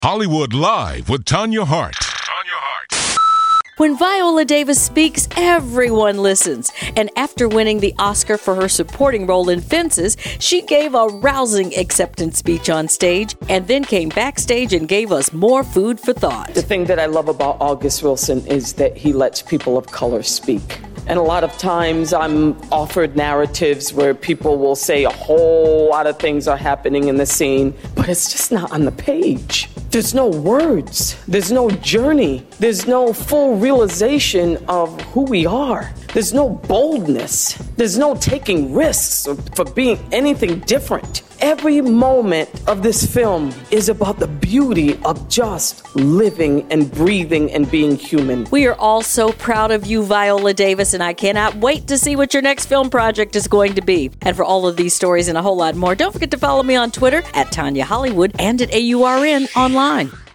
Hollywood Live with Tanya Hart. When Viola Davis speaks, everyone listens. And after winning the Oscar for her supporting role in Fences, she gave a rousing acceptance speech on stage and then came backstage and gave us more food for thought. The thing that I love about August Wilson is that he lets people of color speak. And a lot of times I'm offered narratives where people will say a whole lot of things are happening in the scene, but it's just not on the page. There's no words. There's no journey. There's no full realization of who we are. There's no boldness. There's no taking risks for being anything different. Every moment of this film is about the beauty of just living and breathing and being human. We are all so proud of you, Viola Davis, and I cannot wait to see what your next film project is going to be. And for all of these stories and a whole lot more, don't forget to follow me on Twitter at Tanya Hollywood and at AURN online.